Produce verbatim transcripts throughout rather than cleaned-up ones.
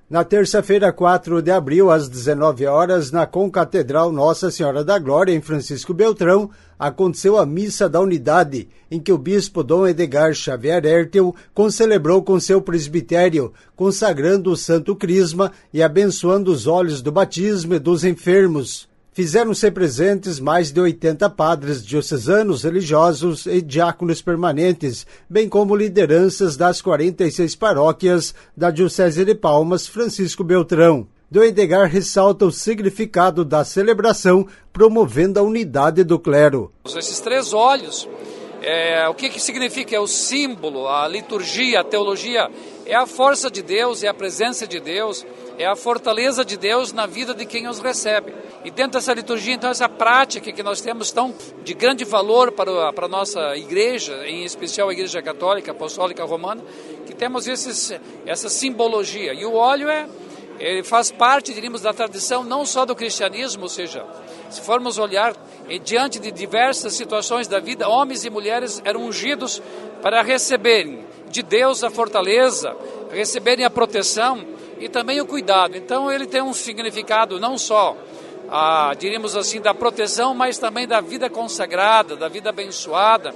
Na terça-feira, quatro de abril, às dezenove horas, na Concatedral Nossa Senhora da Glória, em Francisco Beltrão, aconteceu a Missa da Unidade, em que o bispo Dom Edgar Xavier Hertel concelebrou com seu presbitério, consagrando o Santo Crisma e abençoando os óleos do batismo e dos enfermos. Fizeram-se presentes mais de oitenta padres diocesanos, religiosos e diáconos permanentes, bem como lideranças das quarenta e seis paróquias da Diocese de Palmas, Francisco Beltrão. Dom Edgar ressalta o significado da celebração, promovendo a unidade do clero. Esses três olhos, é, o que, que significa? É o símbolo, a liturgia, a teologia, é a força de Deus, é a presença de Deus, é a fortaleza de Deus na vida de quem os recebe. E dentro dessa liturgia, então, essa prática que nós temos tão de grande valor para a, para a nossa igreja, em especial a Igreja Católica, Apostólica Romana, que temos esses, essa simbologia. E o óleo é, ele faz parte, diríamos, da tradição não só do cristianismo, ou seja, se formos olhar, diante de diversas situações da vida, homens e mulheres eram ungidos para receberem de Deus a fortaleza, receberem a proteção e também o cuidado. Então ele tem um significado não só, ah, diríamos assim, da proteção, mas também da vida consagrada, da vida abençoada.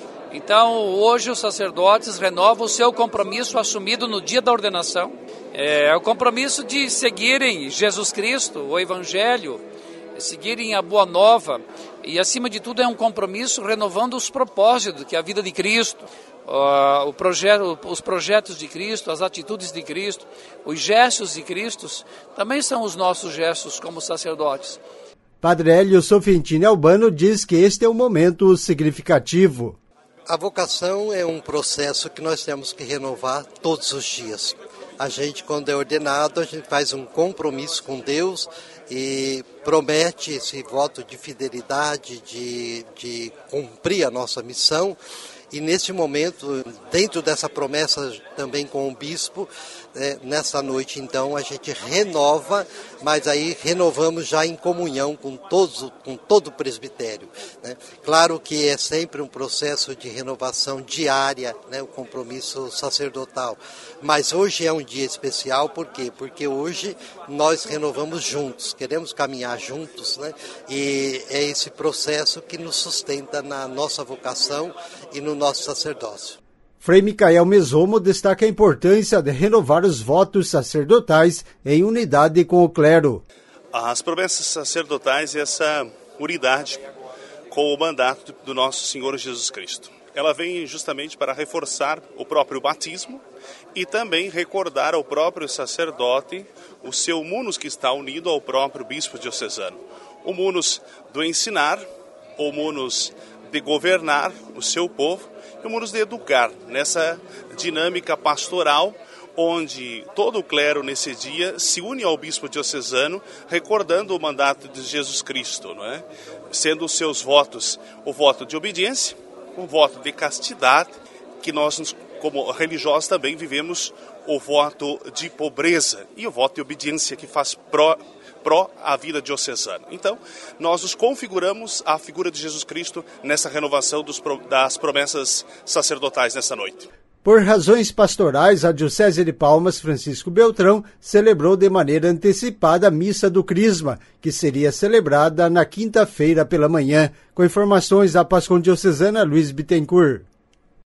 Então hoje os sacerdotes renovam o seu compromisso assumido no dia da ordenação. É o compromisso de seguirem Jesus Cristo, o Evangelho, seguirem a Boa Nova e, acima de tudo, é um compromisso renovando os propósitos, que é a vida de Cristo, uh, o projeto, os projetos de Cristo, as atitudes de Cristo, os gestos de Cristo, também são os nossos gestos como sacerdotes. Padre Hélio Sofentini Albano diz que este é um momento significativo. A vocação é um processo que nós temos que renovar todos os dias. A gente, quando é ordenado, a gente faz um compromisso com Deus e promete esse voto de fidelidade, de, de cumprir a nossa missão. E nesse momento, dentro dessa promessa também com o bispo, né, nessa noite então a gente renova, mas aí renovamos já em comunhão com, todos, com todo o presbitério. Né? Claro que é sempre um processo de renovação diária, né, o compromisso sacerdotal. Mas hoje é um dia especial, por quê? Porque hoje nós renovamos juntos, queremos caminhar juntos, né? E é esse processo que nos sustenta na nossa vocação e no nosso sacerdócio. Frei Micael Mesomo destaca a importância de renovar os votos sacerdotais em unidade com o clero. As promessas sacerdotais e essa unidade com o mandato do nosso Senhor Jesus Cristo. Ela vem justamente para reforçar o próprio batismo e também recordar ao próprio sacerdote o seu munus que está unido ao próprio bispo diocesano. O munus do ensinar, o munus de governar o seu povo e o munus de educar nessa dinâmica pastoral onde todo o clero nesse dia se une ao bispo diocesano recordando o mandato de Jesus Cristo, não é? Sendo os seus votos o voto de obediência, o voto de castidade, que nós como religiosos também vivemos o voto de pobreza e o voto de obediência que faz pró pró a vida diocesana. Então, nós nos configuramos a figura de Jesus Cristo nessa renovação dos, das promessas sacerdotais nessa noite. Por razões pastorais, a Diocese de Palmas, Francisco Beltrão, celebrou de maneira antecipada a Missa do Crisma, que seria celebrada na quinta-feira pela manhã, com informações da Pascom Diocesana Luiz Bittencourt.